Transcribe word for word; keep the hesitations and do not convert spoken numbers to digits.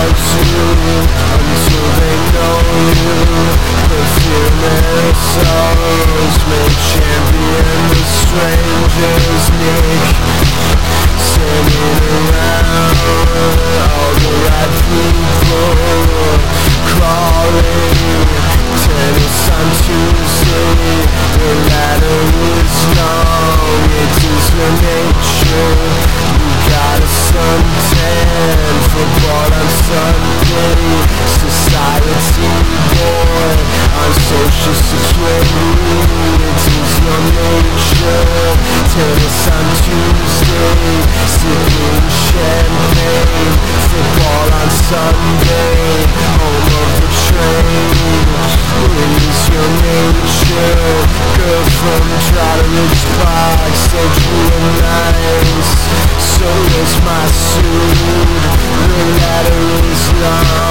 loves you until they know you. The fearless souls may champion the stranger's nick, sending around all the right people, crawling tennis on Tuesday. The ladder is long, it is your nature. You got a suntan, football on Sunday, society boy on social security. It is your nature. Tennis on Tuesday, sipping champagne, football on Sunday, home of the train. It is your nature. Girl from Trotteridge Park said you were nice, so is my suit. The ladder is long.